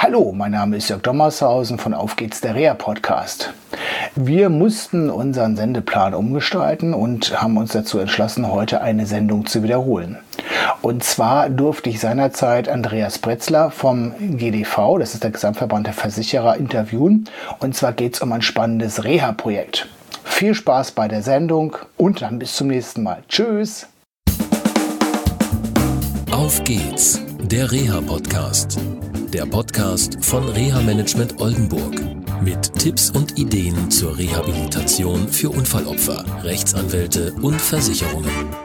Hallo, mein Name ist Jörg Dommershausen von Auf geht's, der Reha-Podcast. Wir mussten unseren Sendeplan umgestalten und haben uns dazu entschlossen, heute eine Sendung zu wiederholen. Und zwar durfte ich seinerzeit Andreas Bretzler vom GDV, das ist der Gesamtverband der Versicherer, interviewen. Und zwar geht es um ein spannendes Reha-Projekt. Viel Spaß bei der Sendung und dann bis zum nächsten Mal. Tschüss! Auf geht's, der Reha-Podcast. Der Podcast von Reha-Management Oldenburg. Mit Tipps und Ideen zur Rehabilitation für Unfallopfer, Rechtsanwälte und Versicherungen.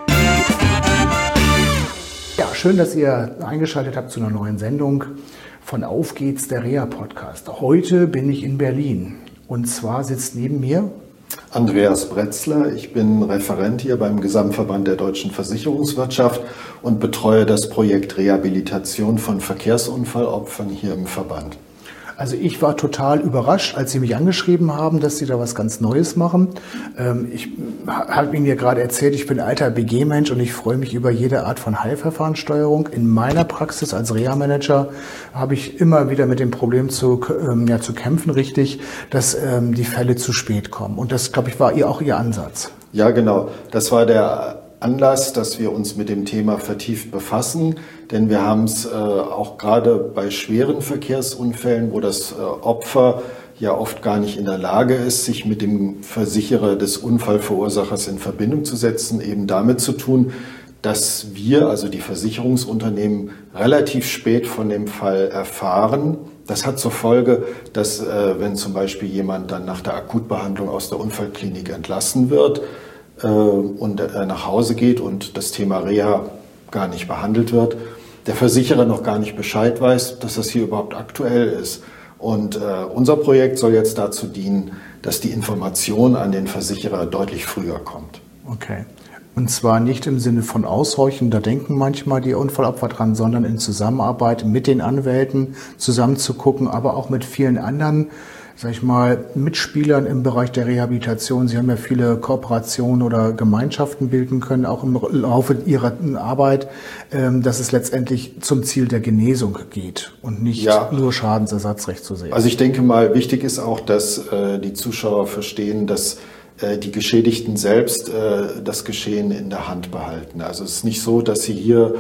Ja, schön, dass ihr eingeschaltet habt zu einer neuen Sendung von Auf geht's, der Reha-Podcast. Heute bin ich in Berlin und zwar sitzt neben mir Andreas Bretzler. Ich bin Referent hier beim Gesamtverband der deutschen Versicherungswirtschaft und betreue das Projekt Rehabilitation von Verkehrsunfallopfern hier im Verband. Also ich war total überrascht, als Sie mich angeschrieben haben, dass Sie da was ganz Neues machen. Ich habe Ihnen ja gerade erzählt, ich bin alter BG-Mensch und ich freue mich über jede Art von Heilverfahrenssteuerung. In meiner Praxis als Reha-Manager habe ich immer wieder mit dem Problem zu kämpfen, richtig, dass die Fälle zu spät kommen. Und das, glaube ich, war auch Ihr Ansatz. Ja, genau. Das war der Anlass, dass wir uns mit dem Thema vertieft befassen, denn wir haben es auch gerade bei schweren Verkehrsunfällen, wo das Opfer ja oft gar nicht in der Lage ist, sich mit dem Versicherer des Unfallverursachers in Verbindung zu setzen, eben damit zu tun, dass wir, also die Versicherungsunternehmen, relativ spät von dem Fall erfahren. Das hat zur Folge, dass wenn zum Beispiel jemand dann nach der Akutbehandlung aus der Unfallklinik entlassen wird, und nach Hause geht und das Thema Reha gar nicht behandelt wird, der Versicherer noch gar nicht Bescheid weiß, dass das hier überhaupt aktuell ist. Und unser Projekt soll jetzt dazu dienen, dass die Information an den Versicherer deutlich früher kommt. Okay. Und zwar nicht im Sinne von Aushorchen, da denken manchmal die Unfallopfer dran, sondern in Zusammenarbeit mit den Anwälten zusammen zu gucken, aber auch mit vielen anderen, sag ich mal, Mitspielern im Bereich der Rehabilitation. Sie haben ja viele Kooperationen oder Gemeinschaften bilden können, auch im Laufe Ihrer Arbeit, dass es letztendlich zum Ziel der Genesung geht und nicht nur Schadensersatzrecht zu sehen. Also ich denke mal, wichtig ist auch, dass die Zuschauer verstehen, dass die Geschädigten selbst das Geschehen in der Hand behalten. Also es ist nicht so, dass sie hier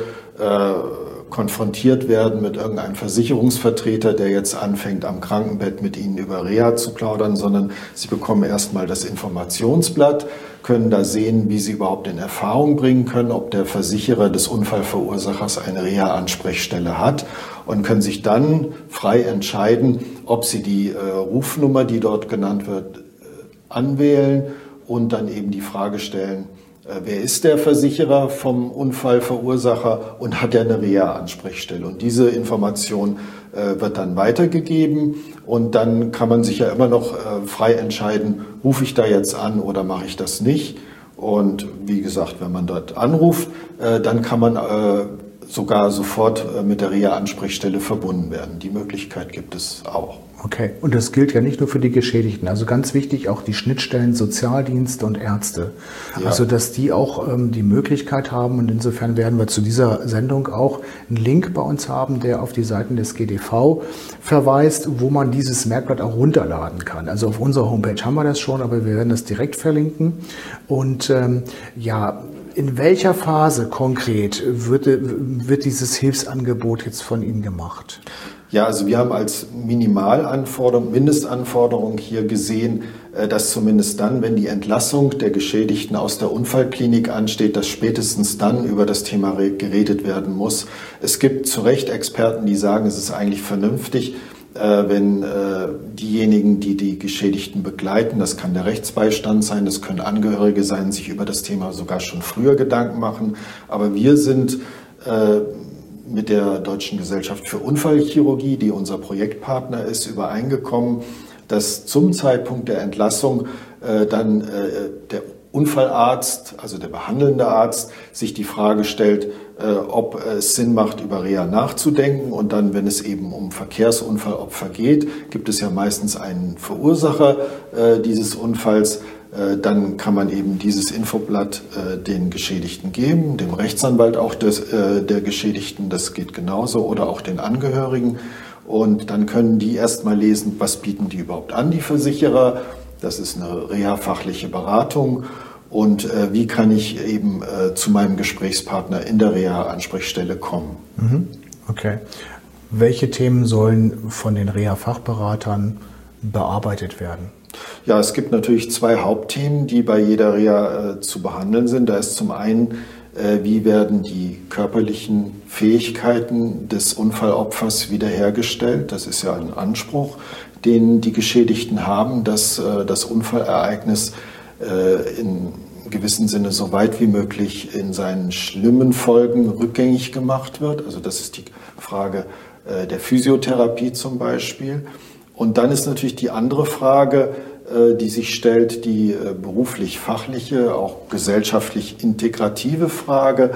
konfrontiert werden mit irgendeinem Versicherungsvertreter, der jetzt anfängt, am Krankenbett mit ihnen über Reha zu plaudern, sondern sie bekommen erstmal das Informationsblatt, können da sehen, wie sie überhaupt in Erfahrung bringen können, ob der Versicherer des Unfallverursachers eine Reha-Ansprechstelle hat und können sich dann frei entscheiden, ob sie die Rufnummer, die dort genannt wird, anwählen und dann eben die Frage stellen, wer ist der Versicherer vom Unfallverursacher und hat er eine Reha-Ansprechstelle? Und diese Information wird dann weitergegeben und dann kann man sich ja immer noch frei entscheiden, rufe ich da jetzt an oder mache ich das nicht? Und wie gesagt, wenn man dort anruft, dann kann man sogar sofort mit der Reha-Ansprechstelle verbunden werden. Die Möglichkeit gibt es auch. Okay, und das gilt ja nicht nur für die Geschädigten, also ganz wichtig auch die Schnittstellen Sozialdienste und Ärzte, also dass die auch die Möglichkeit haben und insofern werden wir zu dieser Sendung auch einen Link bei uns haben, der auf die Seiten des GDV verweist, wo man dieses Merkblatt auch runterladen kann. Also auf unserer Homepage haben wir das schon, aber wir werden das direkt verlinken und in welcher Phase konkret wird dieses Hilfsangebot jetzt von Ihnen gemacht? Ja, also wir haben als Mindestanforderung hier gesehen, dass zumindest dann, wenn die Entlassung der Geschädigten aus der Unfallklinik ansteht, dass spätestens dann über das Thema geredet werden muss. Es gibt zu Recht Experten, die sagen, es ist eigentlich vernünftig, wenn diejenigen, die die Geschädigten begleiten, das kann der Rechtsbeistand sein, das können Angehörige sein, sich über das Thema sogar schon früher Gedanken machen. Aber wir sind mit der Deutschen Gesellschaft für Unfallchirurgie, die unser Projektpartner ist, übereingekommen, dass zum Zeitpunkt der Entlassung dann der Unfallarzt, also der behandelnde Arzt, sich die Frage stellt, ob es Sinn macht, über Reha nachzudenken. Und dann, wenn es eben um Verkehrsunfallopfer geht, gibt es ja meistens einen Verursacher dieses Unfalls. Dann kann man eben dieses Infoblatt den Geschädigten geben, dem Rechtsanwalt auch der Geschädigten, das geht genauso, oder auch den Angehörigen. Und dann können die erstmal lesen, was bieten die überhaupt an, die Versicherer. Das ist eine reha-fachliche Beratung. Und wie kann ich eben zu meinem Gesprächspartner in der Reha-Ansprechstelle kommen. Okay. Welche Themen sollen von den Reha-Fachberatern bearbeitet werden? Ja, es gibt natürlich 2 Hauptthemen, die bei jeder Reha zu behandeln sind. Da ist zum einen, wie werden die körperlichen Fähigkeiten des Unfallopfers wiederhergestellt? Das ist ja ein Anspruch, den die Geschädigten haben, dass das Unfallereignis in gewissem Sinne so weit wie möglich in seinen schlimmen Folgen rückgängig gemacht wird. Also das ist die Frage der Physiotherapie zum Beispiel. Und dann ist natürlich die andere Frage, die sich stellt, die beruflich-fachliche, auch gesellschaftlich integrative Frage.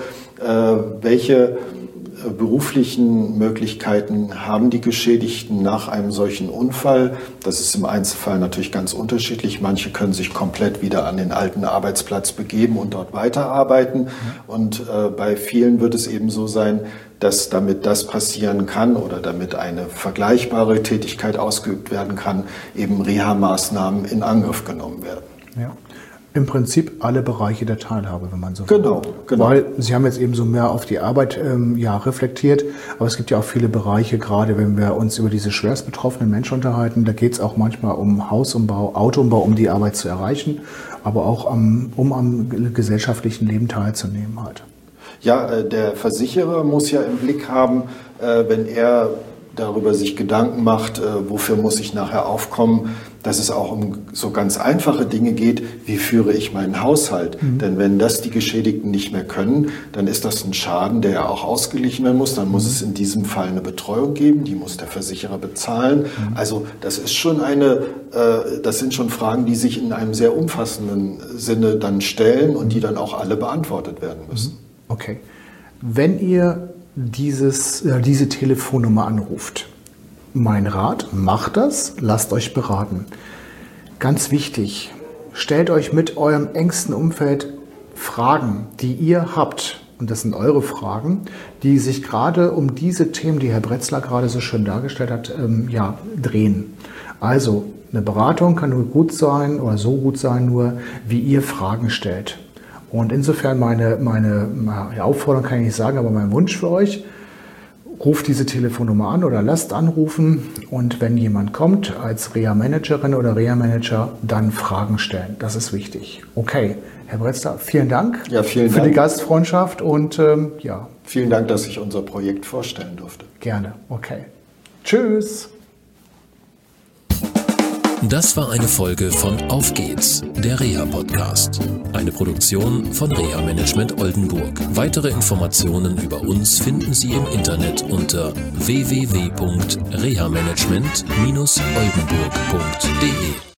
Welche beruflichen Möglichkeiten haben die Geschädigten nach einem solchen Unfall? Das ist im Einzelfall natürlich ganz unterschiedlich. Manche können sich komplett wieder an den alten Arbeitsplatz begeben und dort weiterarbeiten. Und bei vielen wird es eben so sein, dass damit das passieren kann oder damit eine vergleichbare Tätigkeit ausgeübt werden kann, eben Reha-Maßnahmen in Angriff genommen werden. Ja. Im Prinzip alle Bereiche der Teilhabe, wenn man so will. Genau. Weil Sie haben jetzt eben so mehr auf die Arbeit reflektiert, aber es gibt ja auch viele Bereiche, gerade wenn wir uns über diese schwerst betroffenen Menschen unterhalten, da geht es auch manchmal um Hausumbau, Autoumbau, um die Arbeit zu erreichen, aber auch um am gesellschaftlichen Leben teilzunehmen halt. Ja, der Versicherer muss ja im Blick haben, wenn er darüber sich Gedanken macht, wofür muss ich nachher aufkommen, dass es auch um so ganz einfache Dinge geht, wie führe ich meinen Haushalt. Denn wenn das die Geschädigten nicht mehr können, dann ist das ein Schaden, der ja auch ausgeglichen werden muss. Dann muss es in diesem Fall eine Betreuung geben, die muss der Versicherer bezahlen. Also das ist schon das sind schon Fragen, die sich in einem sehr umfassenden Sinne dann stellen und die dann auch alle beantwortet werden müssen. Okay. Wenn ihr diese Telefonnummer anruft, mein Rat, macht das, lasst euch beraten. Ganz wichtig, stellt euch mit eurem engsten Umfeld Fragen, die ihr habt, und das sind eure Fragen, die sich gerade um diese Themen, die Herr Bretzler gerade so schön dargestellt hat, drehen. Also eine Beratung kann nur gut sein oder so gut sein, nur wie ihr Fragen stellt. Und insofern meine Aufforderung kann ich nicht sagen, aber mein Wunsch für euch, ruft diese Telefonnummer an oder lasst anrufen und wenn jemand kommt als Reha-Managerin oder Reha-Manager, dann Fragen stellen. Das ist wichtig. Okay, Herr Bretzler, vielen Dank für die Gastfreundschaft und Vielen Dank, dass ich unser Projekt vorstellen durfte. Gerne, okay. Tschüss. Das war eine Folge von Auf geht's, der Reha-Podcast. Eine Produktion von Reha Management Oldenburg. Weitere Informationen über uns finden Sie im Internet unter www.rehamanagement-oldenburg.de.